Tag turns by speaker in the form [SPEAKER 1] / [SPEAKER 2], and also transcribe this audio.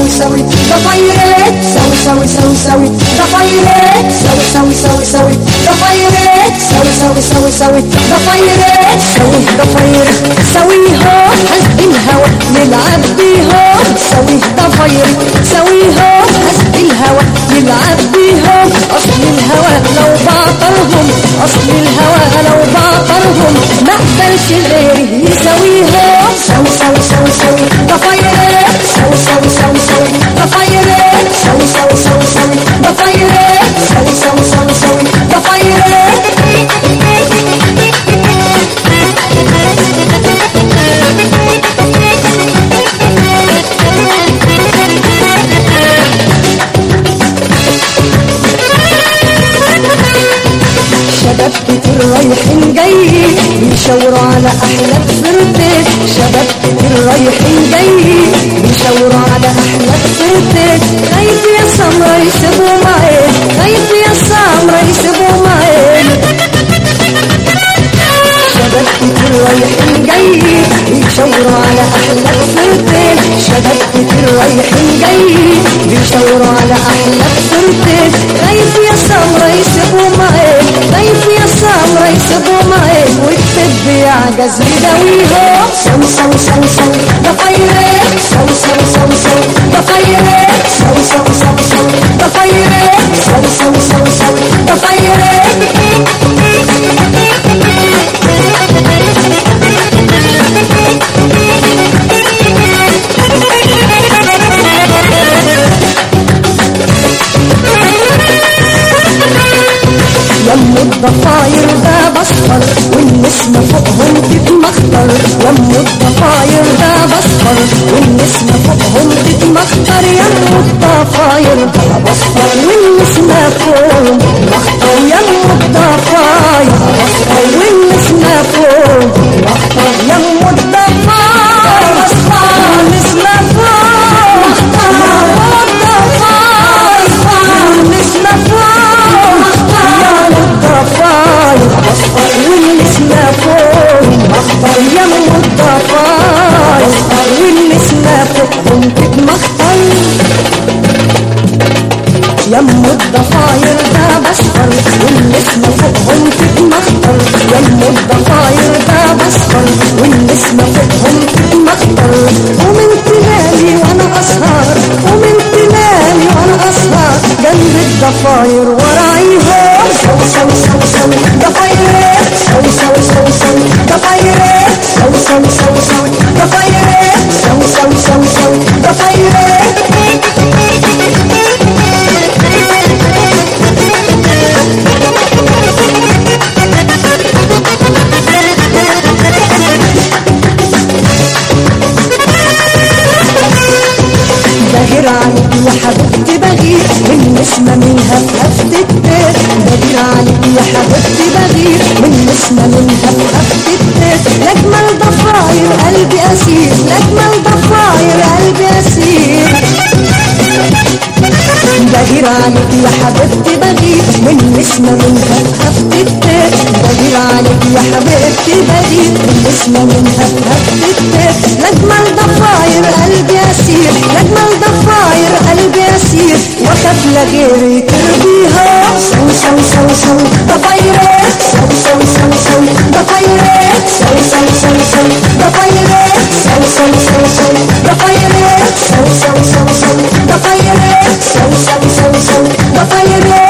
[SPEAKER 1] سوي ضفايرك سوي سوي سوي سوي ضفايرك سوي سوي سوي سوي ضفايرك سوي سوي سوي سوي ضفايرك سوي ضفايرك سويها حسب الهوى نلعب بيها سوي ضفايرك سويها حسب الهوى نلعب بيها اصل الهوى لو بعطرهم اصل الهوى لو بعطرهم ما اقبلش غيري يسويها سوي سوي سوي سوي ضفايرك سوي سوي سوي سوي ضفايرك سوي سوي سوي سوي ضفايرك سوي سوي سوي سوي ضفايرك شباب كتير رايحين جايين يشاوروا على احلى بسرتك شباب كتير رايحين جايين يشاوروا على احلى بسرتك خايف يا سمرة يسيبوا معاك خايف يا سمرة يسيبوا معاك شباب كتير رايحين جايين يشاوروا على احلى بسرتك شباب كتير رايحين جايين يشاوروا على احلى بسرتك خايف يا سمرة يسيبوا معاك خايف يا سمرة يسيبوا معاك والطب يعجز يداويها سوي سوي سوي سوي ضفايرك سوي سوي سوي سوي ضفايرك سوي سوي سوي سوي ضفايرك سوي سوي سوي سوي ضفايرك يم الضفاير ده بصفر والنسمة فوقهم تتمخطر يم الضفاير ده بصفر والنسمة فوقهم تتمخطر يم الضفاير ده بصفر والنسمة فوقهم تتمخطر يم الضفاير ده بصفر والنسمة فوقهم تتمخطر يم الضفاير بصفر والنسمة فوقهم والنسمة فوقهم الضفاير اصفر والنسمة فوقهم اخضر يم الضفاير اصفر والنسمة فوقهم تتمخطر يم الضفاير ده بصفر والنسمة فوقهم تتمخطر يم الضفاير ده بصفر والنسمة فوقهم تتمخطر ومن تنالي وانا اسهر ومن تنالي وانا اسهر جنب الضفاير ورايها سوي سوي سوي سوي ضفايرك سوي سوي سوي سوي ضفايرك سوي سوي سوي سوي ضفايرك سوي سوي سوي سوي ضفايرك بغير عليك يا حبيبتي بغير والنسمة منها في هفتك بغير عليك يا حبيبتي بغير والنسمة منها في هفتك لأجمل ضفاير قلبي أسير لأجمل ضفاير قلبي أسير بغير عليك يا حبيبتي بغير والنسمة منها في هفتك بغير عليك يا حبيبتي بغير والنسمة منها في هفتك لأجمل ضفاير قلبي أسير لأجمل ضفاير قلبي أسير وخاف لغيري ترضيها سوي سوي سوي سوي ضفايرك سوي سوي سوي سوي ضفايرك سوي سوي سوي سوي ضفايرك سوي سوي سوي سوي ضفايرك سوي سوي سوي سوي ضفايرك سوي سوي سوي سوي ضفايرك